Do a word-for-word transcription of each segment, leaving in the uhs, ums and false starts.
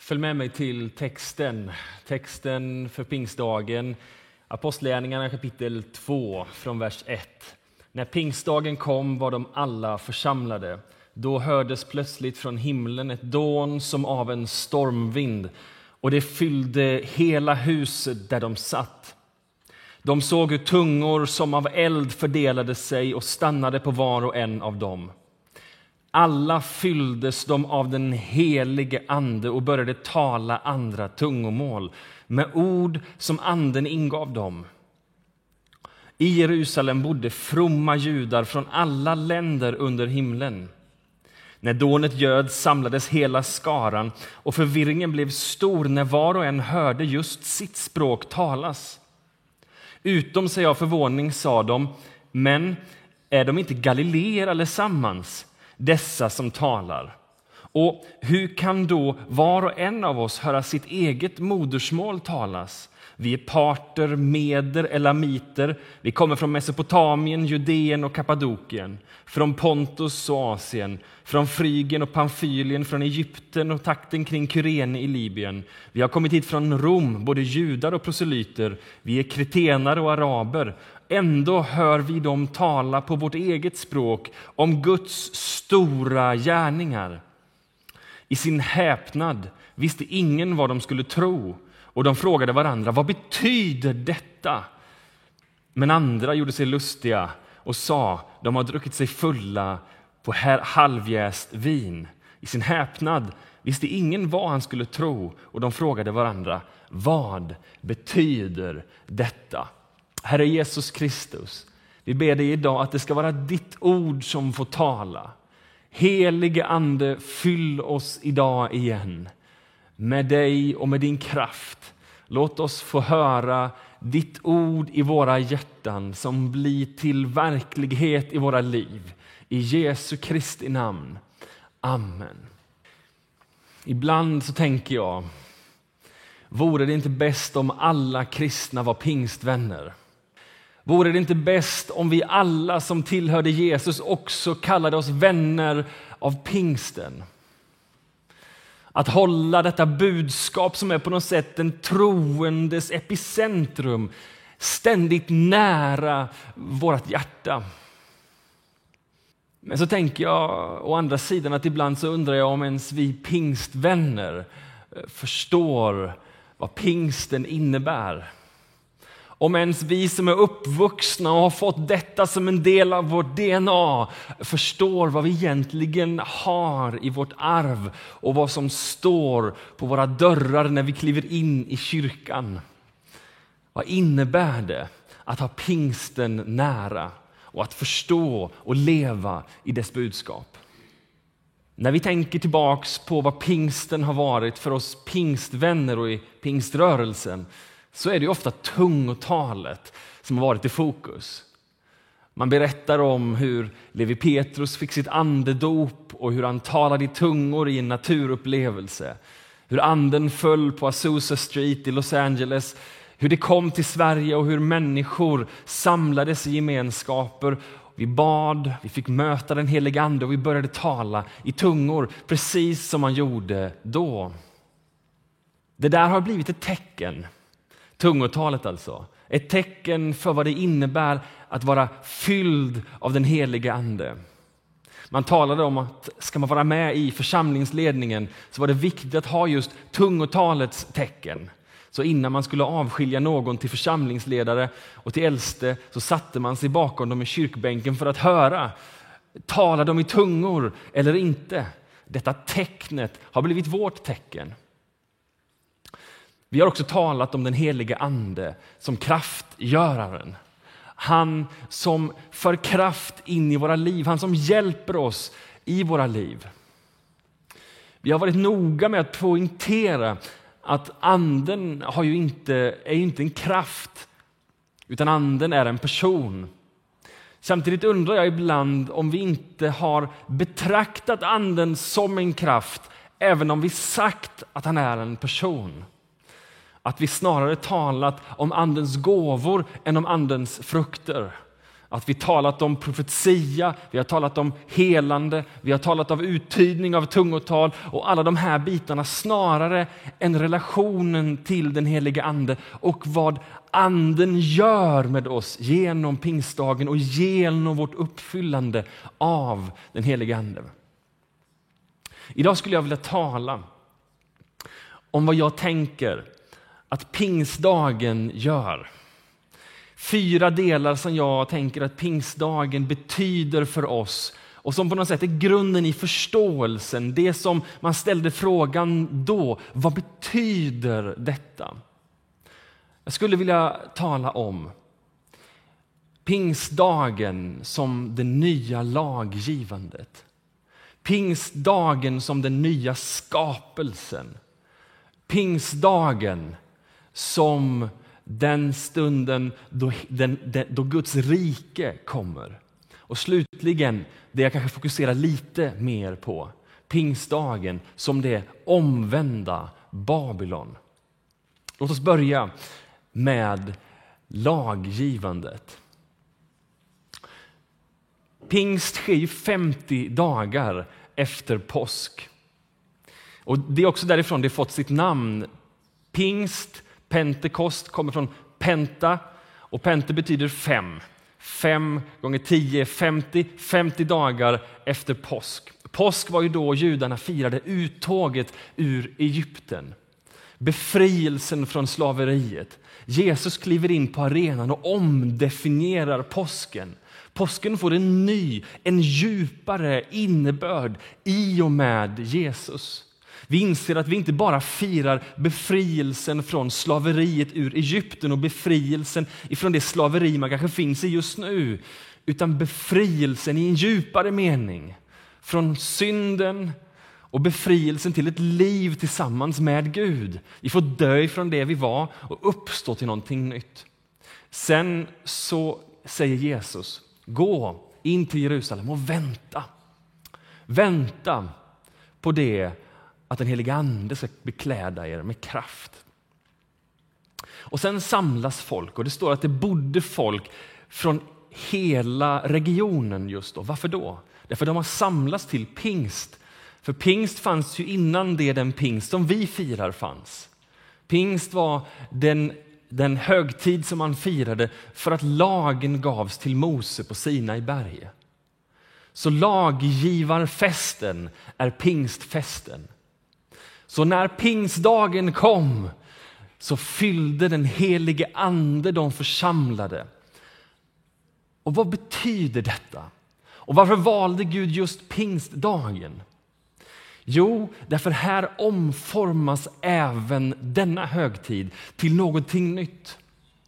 Följ med mig till texten. Texten för pingstdagen. Apostlagärningarna kapitel två från vers ett. När pingstdagen kom var de alla församlade. Då hördes plötsligt från himlen ett dån som av en stormvind, och det fyllde hela huset där de satt. De såg hur tungor som av eld fördelade sig och stannade på var och en av dem. Alla fylldes de av den helige ande och började tala andra tungomål med ord som anden ingav dem. I Jerusalem bodde fromma judar från alla länder under himlen. När dånet göd samlades hela skaran, och förvirringen blev stor när var och en hörde just sitt språk talas. Utom sig av förvåning sa de: men är de inte galileer allesammans, dessa som talar? Och hur kan då var och en av oss höra sitt eget modersmål talas? Vi är parter, meder, elamiter. Vi kommer från Mesopotamien, Judeen och Kappadokien, från Pontus och Asien, från Frygien och Pamfylien, från Egypten och takten kring Kyrene i Libyen. Vi har kommit hit från Rom, både judar och proselyter. Vi är kretenare och araber. Ändå hör vi dem tala på vårt eget språk om Guds stora gärningar. I sin häpnad visste ingen vad de skulle tro, och de frågade varandra: vad betyder detta? Men andra gjorde sig lustiga och sa: de har druckit sig fulla på halvjäst vin. I sin häpnad visste ingen vad han skulle tro, och de frågade varandra: vad betyder detta? Herre Jesus Kristus, vi ber dig idag att det ska vara ditt ord som får tala. Helige ande, fyll oss idag igen med dig och med din kraft. Låt oss få höra ditt ord i våra hjärtan som blir till verklighet i våra liv. I Jesu Kristi namn. Amen. Ibland så tänker jag, vore det inte bäst om alla kristna var pingstvänner? Vore det inte bäst om vi alla som tillhörde Jesus också kallade oss vänner av pingsten? Att hålla detta budskap som är på något sätt en troendes epicentrum ständigt nära vårt hjärta. Men så tänker jag å andra sidan att ibland så undrar jag om ens vi pingstvänner förstår vad pingsten innebär. Om ens vi som är uppvuxna och har fått detta som en del av vårt D N A förstår vad vi egentligen har i vårt arv och vad som står på våra dörrar när vi kliver in i kyrkan. Vad innebär det att ha pingsten nära och att förstå och leva i dess budskap? När vi tänker tillbaks på vad pingsten har varit för oss pingstvänner och i pingströrelsen, så är det ofta tungotalet som har varit i fokus. Man berättar om hur Levi Petrus fick sitt andedop och hur han talade i tungor i en naturupplevelse. Hur anden föll på Azusa Street i Los Angeles. Hur det kom till Sverige och hur människor samlades i gemenskaper. Vi bad, vi fick möta den helige ande och vi började tala i tungor precis som man gjorde då. Det där har blivit ett tecken. Tungotalet alltså. Ett tecken för vad det innebär att vara fylld av den helige ande. Man talade om att ska man vara med i församlingsledningen så var det viktigt att ha just tungotalets tecken. Så innan man skulle avskilja någon till församlingsledare och till äldste så satte man sig bakom dem i kyrkbänken för att höra. Talar de i tungor eller inte? Detta tecknet har blivit vårt tecken. Vi har också talat om den helige ande som kraftgöraren. Han som för kraft in i våra liv. Han som hjälper oss i våra liv. Vi har varit noga med att poängtera att anden har ju inte, är ju inte en kraft, utan anden är en person. Samtidigt undrar jag ibland om vi inte har betraktat anden som en kraft, även om vi sagt att han är en person. Att vi snarare talat om andens gåvor än om andens frukter. Att vi talat om profetia, vi har talat om helande, vi har talat om uttydning av tungotal och alla de här bitarna snarare än relationen till den heliga ande och vad anden gör med oss genom pingstdagen och genom vårt uppfyllande av den heliga ande. Idag skulle jag vilja tala om vad jag tänker att pingstdagen gör. Fyra delar som jag tänker att pingstdagen betyder för oss och som på något sätt är grunden i förståelsen. Det som man ställde frågan då, vad betyder detta? Jag skulle vilja tala om pingstdagen som det nya laggivandet. Pingstdagen som den nya skapelsen. Pingstdagen som den stunden då, den, den, då Guds rike kommer. Och slutligen, det jag kanske fokuserar lite mer på, pingstdagen som det omvända Babylon. Låt oss börja med laggivandet. Pingst sker ju femtio dagar efter påsk. Och det är också därifrån det fått sitt namn. Pingst, Pentekost kommer från penta och pente betyder fem. Fem gånger tio, femtio, femtio dagar efter påsk. Påsk var ju då judarna firade uttåget ur Egypten. Befrielsen från slaveriet. Jesus kliver in på arenan och omdefinierar påsken. Påsken får en ny, en djupare innebörd i och med Jesus. Vi inser att vi inte bara firar befrielsen från slaveriet ur Egypten och befrielsen ifrån det slaveri man kanske finns i just nu, utan befrielsen i en djupare mening från synden och befrielsen till ett liv tillsammans med Gud. Vi får dö ifrån det vi var och uppstå till någonting nytt. Sen så säger Jesus, gå in till Jerusalem och vänta. Vänta på det att den heliga ande ska bekläda er med kraft. Och sen samlas folk och det står att det bodde folk från hela regionen just då. Varför då? Därför de har samlats till pingst. För pingst fanns ju innan det den pingst som vi firar fanns. Pingst var den, den högtid som man firade för att lagen gavs till Mose på Sinai berg. Så laggivarfesten är pingstfesten. Så när pingstdagen kom så fyllde den helige ande de församlade. Och vad betyder detta? Och varför valde Gud just pingstdagen? Jo, därför här omformas även denna högtid till någonting nytt.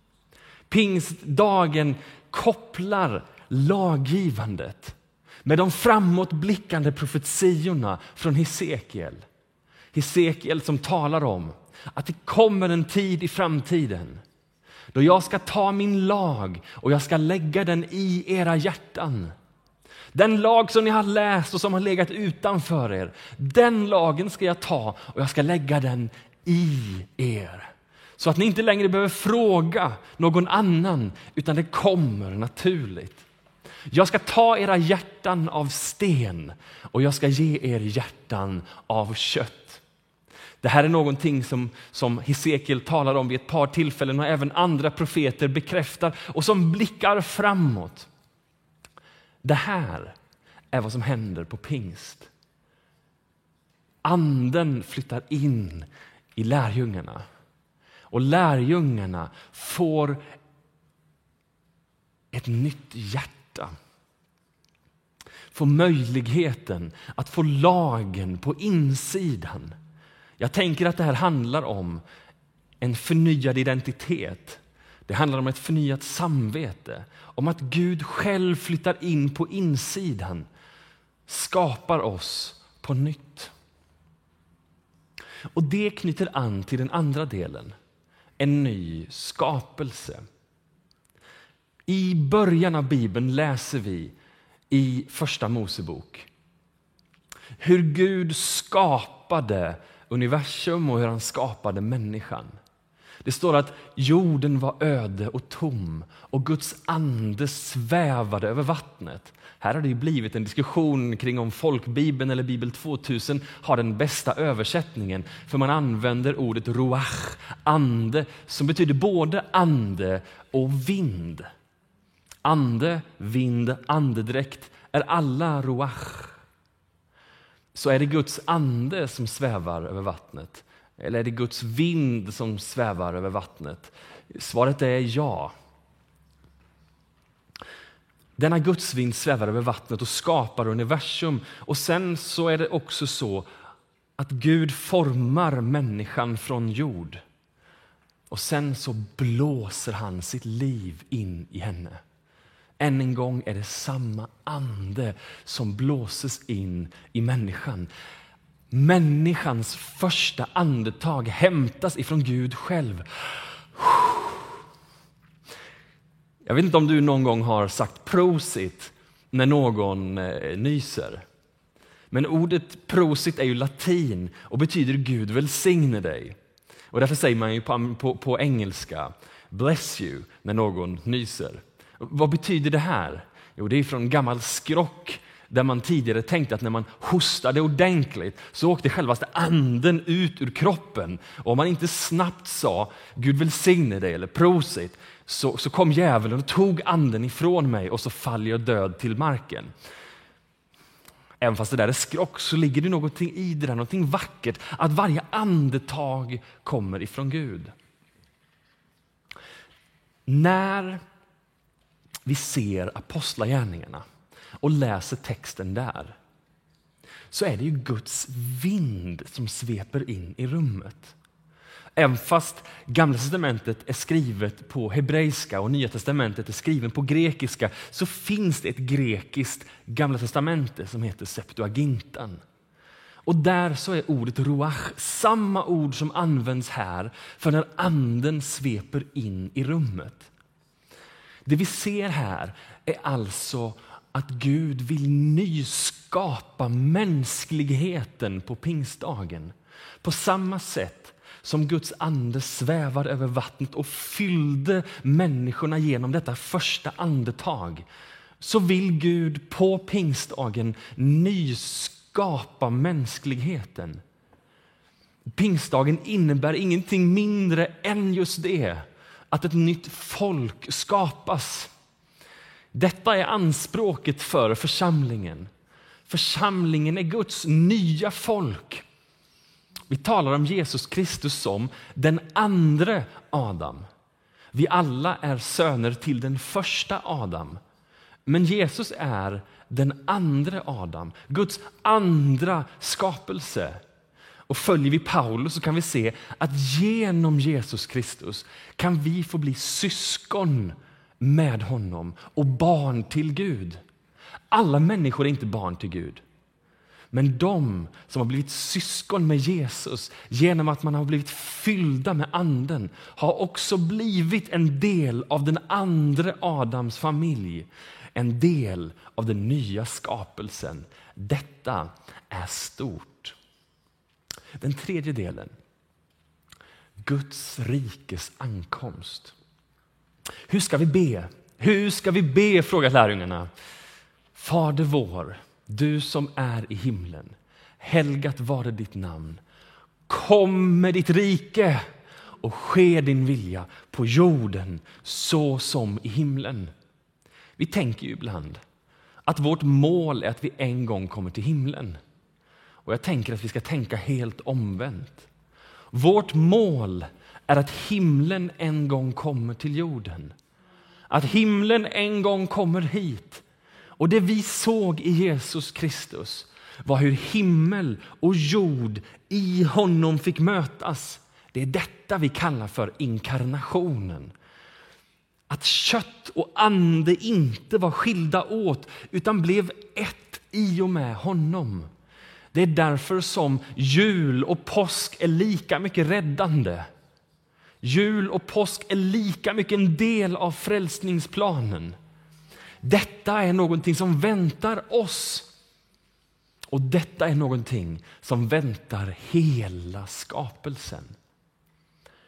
Pingstdagen kopplar laggivandet med de framåtblickande profetiorna från Hesekiel. Hesekiel som talar om att det kommer en tid i framtiden då jag ska ta min lag och jag ska lägga den i era hjärtan. Den lag som ni har läst och som har legat utanför er, den lagen ska jag ta och jag ska lägga den i er. Så att ni inte längre behöver fråga någon annan utan det kommer naturligt. Jag ska ta era hjärtan av sten och jag ska ge er hjärtan av kött. Det här är någonting som, som Hesekiel talar om vid ett par tillfällen och även andra profeter bekräftar och som blickar framåt. Det här är vad som händer på pingst. Anden flyttar in i lärjungarna och lärjungarna får ett nytt hjärta. Får möjligheten att få lagen på insidan. Jag tänker att det här handlar om en förnyad identitet. Det handlar om ett förnyat samvete. Om att Gud själv flyttar in på insidan. Skapar oss på nytt. Och det knyter an till den andra delen. En ny skapelse. I början av Bibeln läser vi i första Mosebok hur Gud skapade universum och hur han skapade människan. Det står att jorden var öde och tom och Guds ande svävade över vattnet. Här har det ju blivit en diskussion kring om folkbibeln eller Bibel tvåtusen har den bästa översättningen. För man använder ordet ruach, ande, som betyder både ande och vind. Ande, vind, andedräkt är alla ruach. Så är det Guds ande som svävar över vattnet? Eller är det Guds vind som svävar över vattnet? Svaret är ja. Denna Guds vind svävar över vattnet och skapar universum. Och sen så är det också så att Gud formar människan från jord. Och sen så blåser han sitt liv in i henne. Än en gång är det samma ande som blåses in i människan. Människans första andetag hämtas ifrån Gud själv. Jag vet inte om du någon gång har sagt prosit när någon eh, nyser. Men ordet prosit är ju latin och betyder Gud välsigne dig. Och därför säger man ju på, på, på engelska bless you när någon nyser. Vad betyder det här? Jo, det är från gammal skrock där man tidigare tänkte att när man hostade ordentligt så åkte självaste anden ut ur kroppen. Och om man inte snabbt sa Gud välsigne dig eller prosit så, så kom djävulen och tog anden ifrån mig och så faller jag död till marken. Även fast det där är skrock så ligger det någonting i det där, någonting vackert. Att varje andetag kommer ifrån Gud. När vi ser apostlagärningarna och läser texten där så är det ju Guds vind som sveper in i rummet. Även fast Gamla testamentet är skrivet på hebreiska och Nya testamentet är skriven på grekiska så finns det ett grekiskt Gamla testamentet som heter Septuagintan. Och där så är ordet ruach samma ord som används här för när anden sveper in i rummet. Det vi ser här är alltså att Gud vill nyskapa mänskligheten på pingstdagen. På samma sätt som Guds ande svävade över vattnet och fyllde människorna genom detta första andetag, så vill Gud på pingstdagen nyskapa mänskligheten. Pingstdagen innebär ingenting mindre än just det, att ett nytt folk skapas. Detta är anspråket för församlingen. Församlingen är Guds nya folk. Vi talar om Jesus Kristus som den andra Adam. Vi alla är söner till den första Adam. Men Jesus är den andra Adam, Guds andra skapelse. Och följer vi Paulus så kan vi se att genom Jesus Kristus kan vi få bli syskon med honom och barn till Gud. Alla människor är inte barn till Gud. Men de som har blivit syskon med Jesus genom att man har blivit fyllda med anden har också blivit en del av den andra Adams familj. En del av den nya skapelsen. Detta är stort. Den tredje delen. Guds rikes ankomst. Hur ska vi be? Hur ska vi be? Frågar lärjungarna. Fader vår, du som är i himlen. Helgat vare ditt namn. Kom med ditt rike och ske din vilja på jorden så som i himlen. Vi tänker ju ibland att vårt mål är att vi en gång kommer till himlen. Och jag tänker att vi ska tänka helt omvänt. Vårt mål är att himlen en gång kommer till jorden. Att himlen en gång kommer hit. Och det vi såg i Jesus Kristus var hur himmel och jord i honom fick mötas. Det är detta vi kallar för inkarnationen. Att kött och ande inte var skilda åt utan blev ett i och med honom. Det är därför som jul och påsk är lika mycket räddande. Jul och påsk är lika mycket en del av frälsningsplanen. Detta är någonting som väntar oss. Och detta är någonting som väntar hela skapelsen.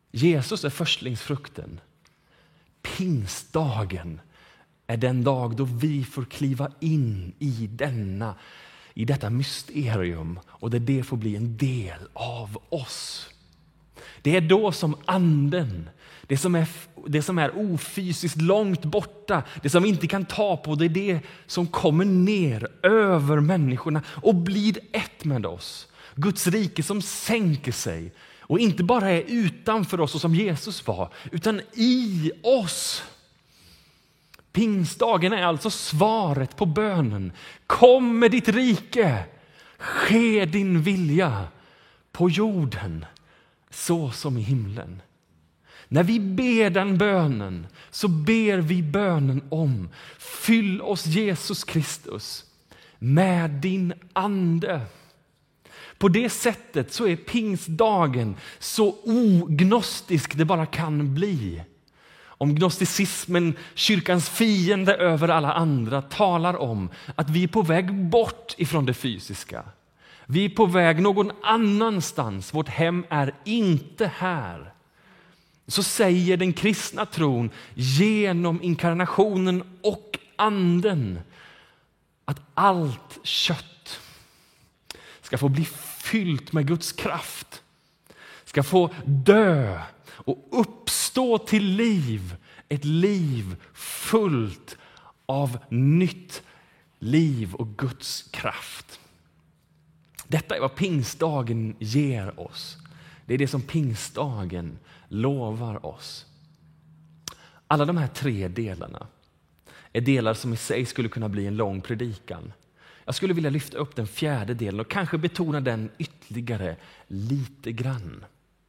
Jesus är förstlingsfrukten. Pingstdagen är den dag då vi får kliva in i denna, i detta mysterium och där det får bli en del av oss. Det är då som anden, det som är, det som är ofysiskt långt borta, det som vi inte kan ta på, det är det som kommer ner över människorna och blir ett med oss. Guds rike som sänker sig och inte bara är utanför oss och som Jesus var, utan i oss. Pingstdagen är alltså svaret på bönen. Kom med ditt rike, ske din vilja på jorden så som i himlen. När vi ber den bönen så ber vi bönen om: fyll oss Jesus Kristus med din ande. På det sättet så är pingstdagen så ognostisk det bara kan bli. Om gnosticismen, kyrkans fiende över alla andra, talar om att vi är på väg bort ifrån det fysiska. Vi är på väg någon annanstans. Vårt hem är inte här. Så säger den kristna tron genom inkarnationen och anden att allt kött ska få bli fyllt med Guds kraft. Ska få dö och uppstå till liv. Ett liv fullt av nytt liv och Guds kraft. Detta är vad pingstdagen ger oss. Det är det som pingstdagen lovar oss. Alla de här tre delarna är delar som i sig skulle kunna bli en lång predikan. Jag skulle vilja lyfta upp den fjärde delen och kanske betona den ytterligare lite grann.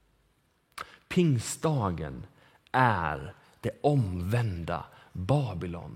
Pingstdagen är det omvända Babylon.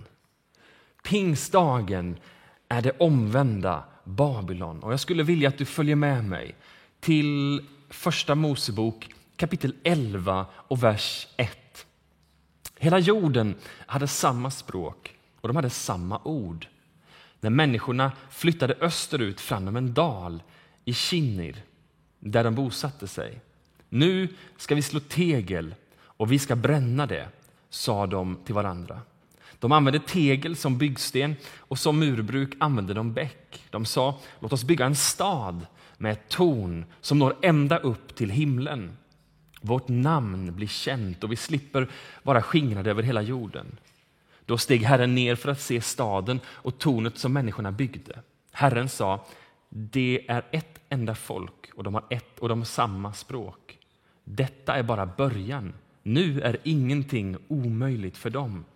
Pingstdagen är det omvända Babylon. Och jag skulle vilja att du följer med mig till första Mosebok kapitel elva och vers ett. Hela jorden hade samma språk och de hade samma ord. När människorna flyttade österut fram en dal i Kinnir där de bosatte sig. Nu ska vi slå tegel och vi ska bränna det, sa de till varandra. De använde tegel som byggsten och som murbruk använde de bäck. De sa: låt oss bygga en stad med ett torn som når ända upp till himlen. Vårt namn blir känt och vi slipper vara skingrade över hela jorden. Då steg Herren ner för att se staden och tornet som människorna byggde. Herren sa: det är ett enda folk och de har ett och de har samma språk. Detta är bara början. Nu är ingenting omöjligt för dem.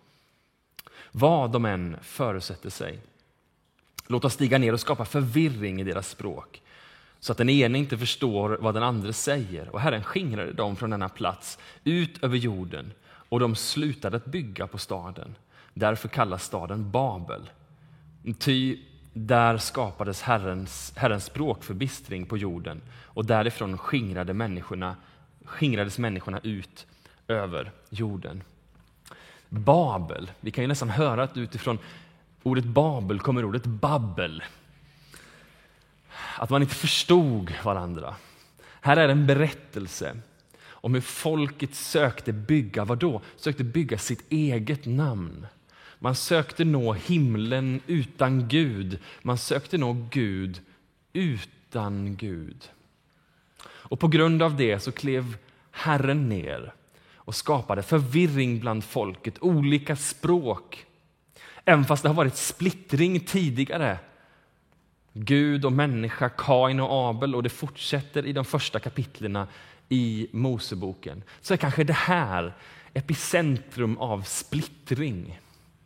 Vad de än förutsätter sig. Låt oss stiga ner och skapa förvirring i deras språk, så att den ene inte förstår vad den andra säger. Och Herren skingrade dem från denna plats ut över jorden, och de slutade att bygga på staden. Därför kallas staden Babel. Ty där skapades Herrens, Herrens språkförbistring på jorden, och därifrån skingrade människorna, skingrades människorna ut över jorden. Babel, vi kan ju nästan höra att utifrån ordet Babel kommer ordet babbel. Att man inte förstod varandra. Här är en berättelse om hur folket sökte bygga, vad då? Sökte bygga sitt eget namn. Man sökte nå himlen utan Gud. Man sökte nå Gud utan Gud. Och på grund av det så klev Herren ner och skapade förvirring bland folket, olika språk. Även fast det har varit splittring tidigare. Gud och människa, Kain och Abel, och det fortsätter i de första kapitlerna i Moseboken. Så är kanske det här epicentrum av splittring.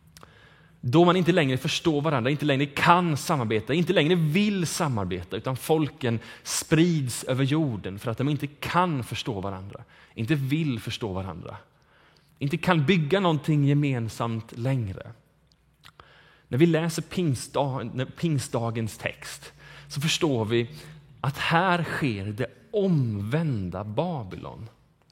Då man inte längre förstår varandra, inte längre kan samarbeta, inte längre vill samarbeta, utan folken sprids över jorden för att de inte kan förstå varandra, inte vill förstå varandra, inte kan bygga någonting gemensamt längre. När vi läser pingstdag, pingstdagens text så förstår vi att här sker det omvända Babylon.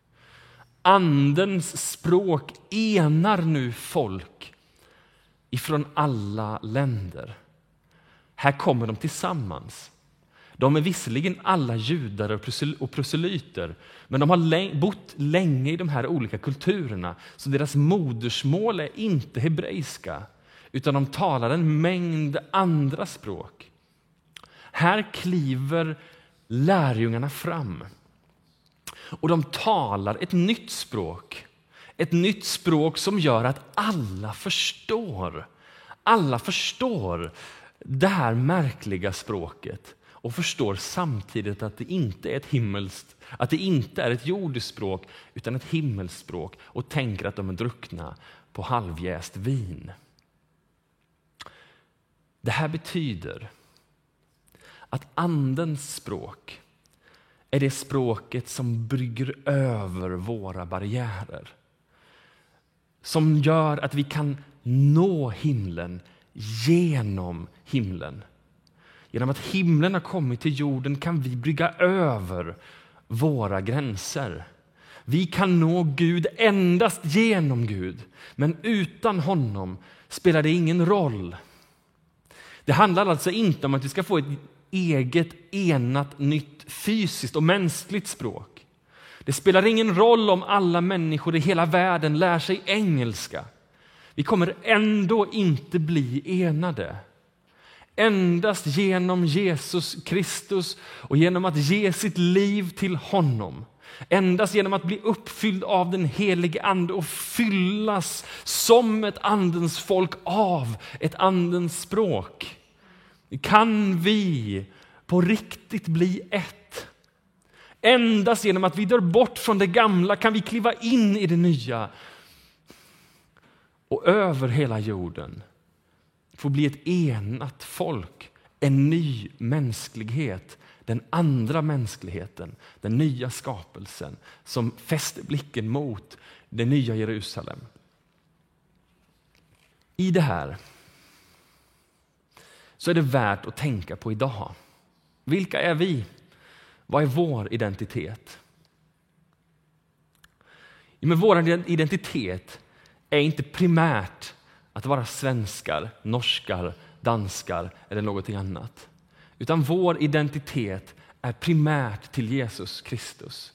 Andens språk enar nu folk ifrån alla länder. Här kommer de tillsammans. De är visserligen alla judar och proselyter, men de har bott länge i de här olika kulturerna, så deras modersmål är inte hebreiska, utan de talar en mängd andra språk. Här kliver lärjungarna fram och de talar ett nytt språk. Ett nytt språk som gör att alla förstår. Alla förstår det här märkliga språket och förstår samtidigt att det inte är ett himmelskt, att det inte är ett jordiskt språk utan ett himmelskt språk, och tänker att de är druckna på halvjäst vin. Det här betyder att andens språk är det språket som brygger över våra barriärer. Som gör att vi kan nå himlen genom himlen. Genom att himlen har kommit till jorden kan vi brygga över våra gränser. Vi kan nå Gud endast genom Gud, men utan honom spelar det ingen roll. Det handlar alltså inte om att vi ska få ett eget, enat, nytt fysiskt och mänskligt språk. Det spelar ingen roll om alla människor i hela världen lär sig engelska. Vi kommer ändå inte bli enade. Endast genom Jesus Kristus och genom att ge sitt liv till honom. Endast genom att bli uppfylld av den helige ande och fyllas som ett andens folk av ett andens språk. Kan vi på riktigt bli ett? Endast genom att vi dör bort från det gamla kan vi kliva in i det nya. Och över hela jorden få bli ett enat folk, en ny mänsklighet, den andra mänskligheten, den nya skapelsen som fäster blicken mot det nya Jerusalem. I det här så är det värt att tänka på idag. Vilka är vi? Vad är vår identitet? Men vår identitet är inte primärt att vara svenskar, norskar, danskar eller någonting annat. Utan vår identitet är primärt till Jesus Kristus.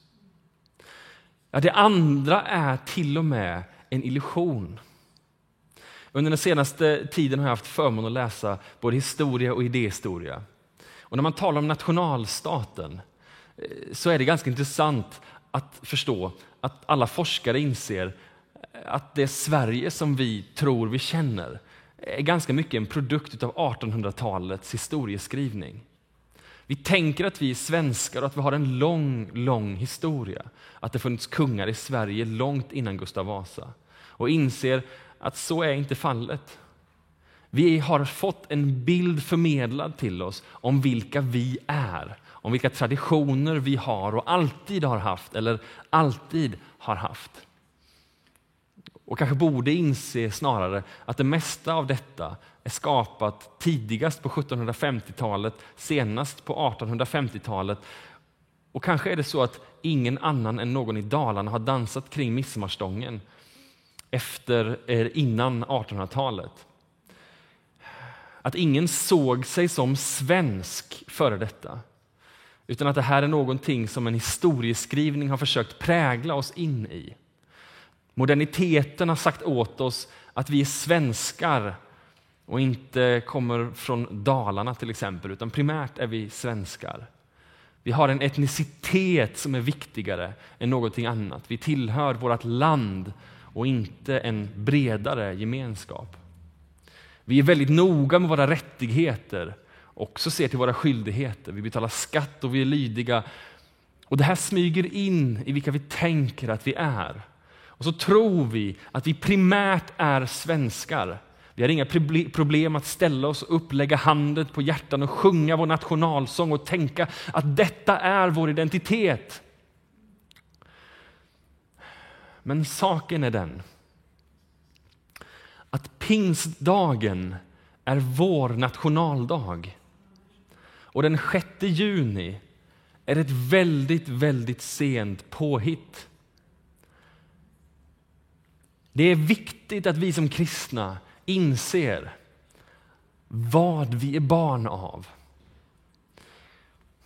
Ja, det andra är till och med en illusion. Under den senaste tiden har jag haft förmån att läsa både historia och idéhistoria. Och när man talar om nationalstaten så är det ganska intressant att förstå att alla forskare inser att det Sverige som vi tror vi känner är ganska mycket en produkt av artonhundratalets historieskrivning. Vi tänker att vi är svenskar och att vi har en lång, lång historia. Att det funnits kungar i Sverige långt innan Gustav Vasa. Och inser att så är inte fallet. Vi har fått en bild förmedlad till oss om vilka vi är. Om vilka traditioner vi har och alltid har haft eller alltid har haft. Och kanske borde inse snarare att det mesta av detta är skapat tidigast på sjuttonhundrafemtiotalet, senast på artonhundrafemtiotalet. Och kanske är det så att ingen annan än någon i Dalarna har dansat kring midsommarstången efter, innan artonhundratalet. Att ingen såg sig som svensk före detta. Utan att det här är någonting som en historieskrivning har försökt prägla oss in i. Moderniteten har sagt åt oss att vi är svenskar och inte kommer från Dalarna till exempel, utan primärt är vi svenskar. Vi har en etnicitet som är viktigare än någonting annat. Vi tillhör vårt land och inte en bredare gemenskap. Vi är väldigt noga med våra rättigheter, också ser till våra skyldigheter. Vi betalar skatt och vi är lydiga. Och det här smyger in i vilka vi tänker att vi är. Och så tror vi att vi primärt är svenskar. Vi har inga problem att ställa oss upp, lägga handen på hjärtan och sjunga vår nationalsång och tänka att detta är vår identitet. Men saken är den att pingstdagen är vår nationaldag. Och den sjätte juni är ett väldigt, väldigt sent påhitt. Det är viktigt att vi som kristna inser vad vi är barn av.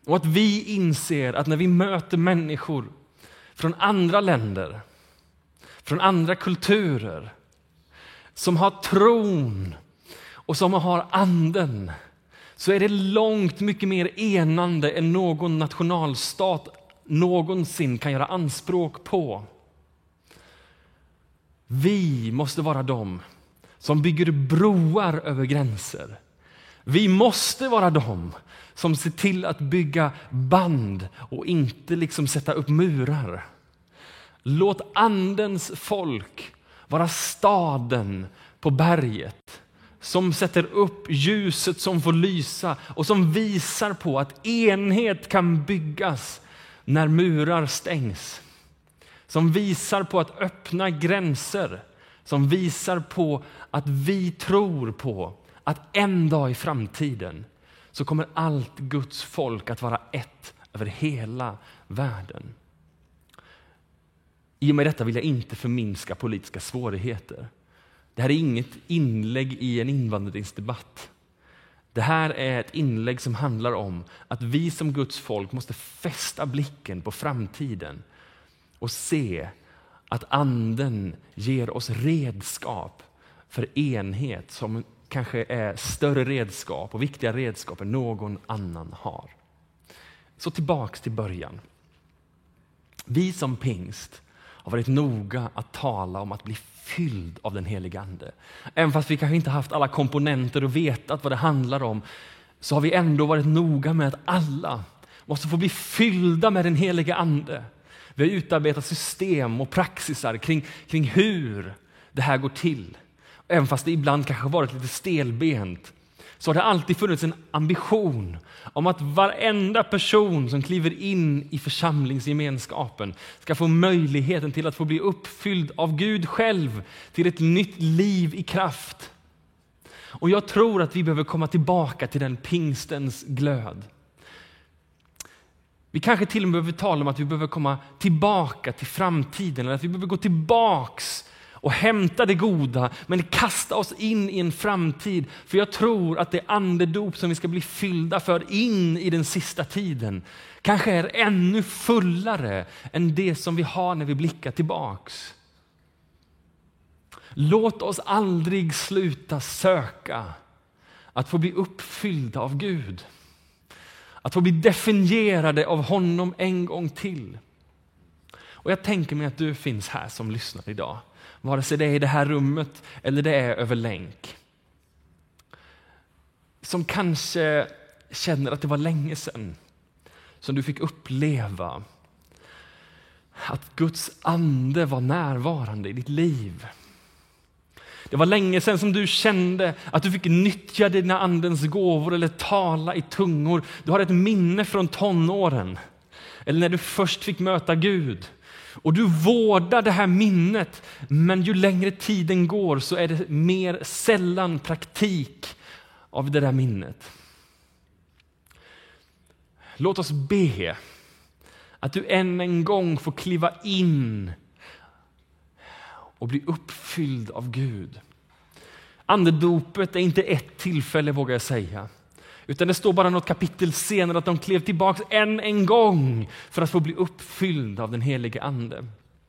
Och att vi inser att när vi möter människor från andra länder, från andra kulturer, som har tron och som har anden, så är det långt mycket mer enande än någon nationalstat någonsin kan göra anspråk på. Vi måste vara de som bygger broar över gränser. Vi måste vara de som ser till att bygga band och inte liksom sätta upp murar. Låt andens folk vara staden på berget som sätter upp ljuset som får lysa och som visar på att enhet kan byggas när murar stängs. Som visar på att öppna gränser. Som visar på att vi tror på att en dag i framtiden så kommer allt Guds folk att vara ett över hela världen. I och med detta vill jag inte förminska politiska svårigheter. Det här är inget inlägg i en invandringsdebatt. Det här är ett inlägg som handlar om att vi som Guds folk måste fästa blicken på framtiden och se att anden ger oss redskap för enhet som kanske är större redskap och viktiga redskap än någon annan har. Så tillbaks till början. Vi som pingst har varit noga att tala om att bli fylld av den heliga ande. Även fast vi kanske inte haft alla komponenter och vetat vad det handlar om, så har vi ändå varit noga med att alla måste få bli fyllda med den heliga ande. Vi har utarbetat system och praxisar kring, kring hur det här går till. Även fast det ibland kanske varit lite stelbent, så har det alltid funnits en ambition om att varenda person som kliver in i församlingsgemenskapen ska få möjligheten till att få bli uppfylld av Gud själv till ett nytt liv i kraft. Och jag tror att vi behöver komma tillbaka till den pingstens glöd. Vi kanske till och med behöver tala om att vi behöver komma tillbaka till framtiden, eller att vi behöver gå tillbaks och hämta det goda, men kasta oss in i en framtid. För jag tror att det andedop som vi ska bli fyllda för in i den sista tiden kanske är ännu fullare än det som vi har när vi blickar tillbaks. Låt oss aldrig sluta söka att få bli uppfyllda av Gud. Att få bli definierade av honom en gång till. Och jag tänker mig att du finns här som lyssnar idag. Vare sig det är i det här rummet eller det är över länk. Som kanske känner att det var länge sedan som du fick uppleva att Guds ande var närvarande i ditt liv. Det var länge sedan som du kände att du fick nyttja dina andens gåvor eller tala i tungor. Du har ett minne från tonåren. Eller när du först fick möta Gud. Och du vårdar det här minnet, men ju längre tiden går så är det mer sällan praktik av det där minnet. Låt oss be att du än en gång får kliva in och bli uppfylld av Gud. Andedopet är inte ett tillfälle, vågar jag säga. Utan det står bara något kapitel senare att de klev tillbaka än en gång för att få bli uppfylld av den helige ande.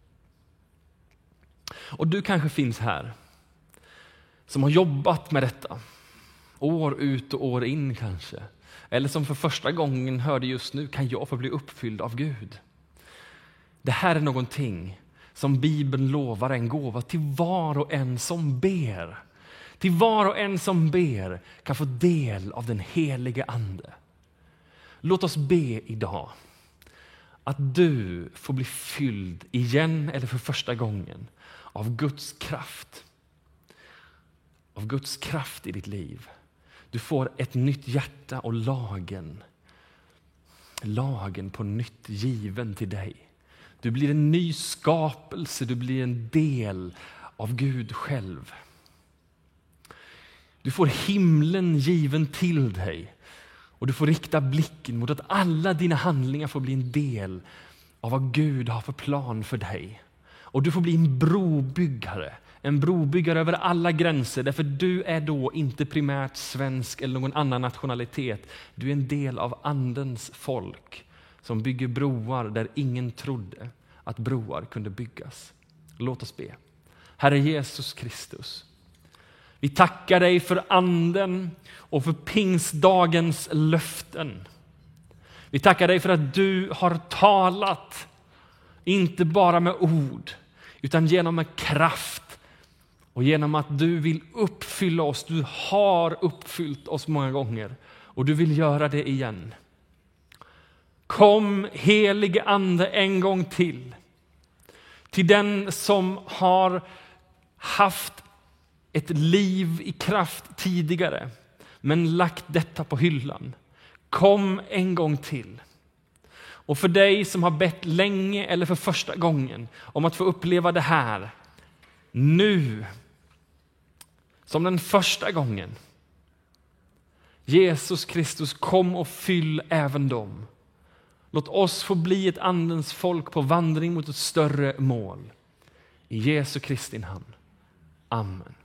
Och du kanske finns här som har jobbat med detta. År ut och år in kanske. Eller som för första gången hörde just nu, kan jag få bli uppfylld av Gud? Det här är någonting som Bibeln lovar en gåva till var och en som ber. Till var och en som ber kan få del av den helige ande. Låt oss be idag att du får bli fylld igen eller för första gången av Guds kraft. Av Guds kraft i ditt liv. Du får ett nytt hjärta och lagen. Lagen på nytt given till dig. Du blir en ny skapelse, du blir en del av Gud själv. Du får himlen given till dig och du får rikta blicken mot att alla dina handlingar får bli en del av vad Gud har för plan för dig. Och du får bli en brobyggare, en brobyggare över alla gränser, därför du är då inte primärt svensk eller någon annan nationalitet. Du är en del av andens folk som bygger broar där ingen trodde att broar kunde byggas. Låt oss be. Herre Jesus Kristus, vi tackar dig för anden och för pingstdagens löften. Vi tackar dig för att du har talat, inte bara med ord, utan genom en kraft och genom att du vill uppfylla oss. Du har uppfyllt oss många gånger och du vill göra det igen. Kom helige ande en gång till. Till den som har haft ett liv i kraft tidigare, men lagt detta på hyllan. Kom en gång till. Och för dig som har bett länge eller för första gången om att få uppleva det här nu, som den första gången. Jesus Kristus, kom och fyll även dem. Låt oss få bli ett andens folk på vandring mot ett större mål. I Jesu Kristi namn. Amen.